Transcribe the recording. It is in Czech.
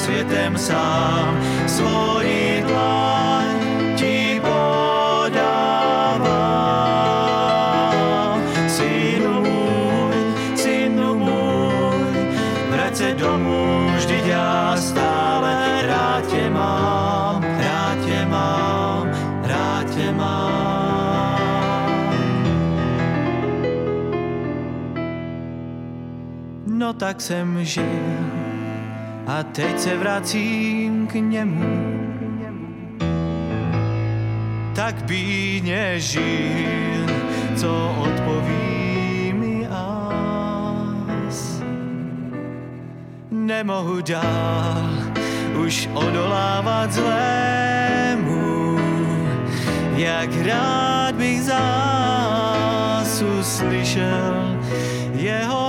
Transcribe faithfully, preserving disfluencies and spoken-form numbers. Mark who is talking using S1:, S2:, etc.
S1: světem sám, svoji dlaň ti podávám. Synu můj, synu můj, vrať se domů, vždyť já stále rád tě mám, rád tě mám, rád tě mám. No tak jsem žil a teď se vracím k němu. Tak bídně žil, co odpoví mi ás. Nemohu dál už odolávat zlému, jak rád bych zás uslyšel jeho